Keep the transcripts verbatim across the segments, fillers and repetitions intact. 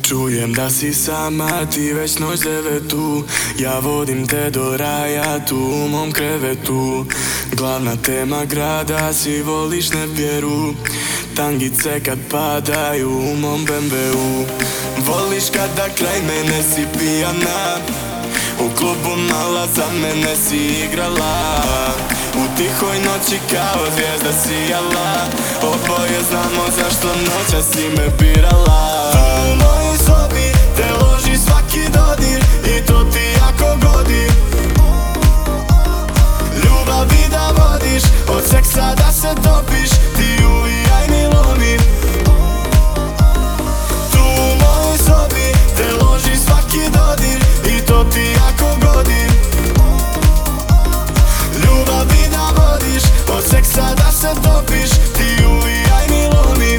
Čujem da si sama, ti već noć devetu. Ja vodim te do raja, tu u mom krevetu. Glavna tema grada, si voliš ne vjeru. Tangice kad padaju u mom B M W-u. Voliš kada kraj mene si pijana, u klubu mala za mene si igrala. U tihoj noći kao zvijezda sijala. Oboje znamo zašto noća si me birala. Tu u mojoj sobi te loži svaki dodir i to ti jako godi. Ljubavi da vodiš, od seksa da se topiš, ti uvijaj mi lomi. Tu u mojoj sobi te loži svaki dodir i to ti jako godi. Ljubavi da vodiš, od seksa da se topiš, ti uvijaj mi lomi.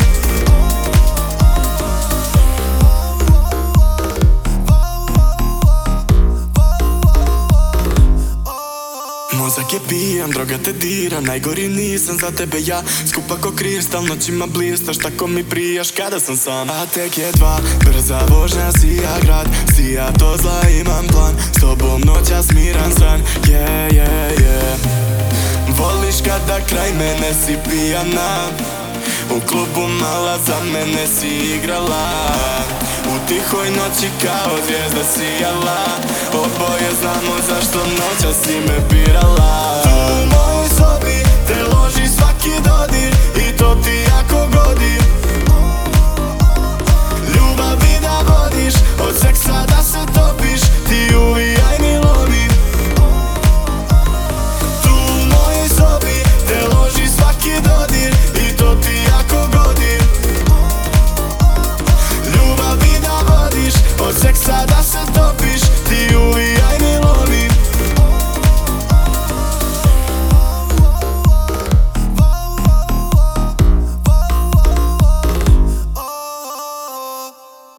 Mozak je pijan, droga te dira, najgori nisam za tebe ja. Skupa ko kristal, noćima blistaš, tako mi prijaš kada sam sam. A tek je dva, brza vožnja, sija grad, sija to zla, imam plan. S tobom noćas miran san, yeah, yeah, yeah. Voliš kada kraj mene si pijana, u klubu mala za mene si igrala. U tihoj noći kao zvijezda sijala. Oboje znamo zašto noća si me birala. Tu u mojoj sobi te loži svaki dodir i to ti jako godi.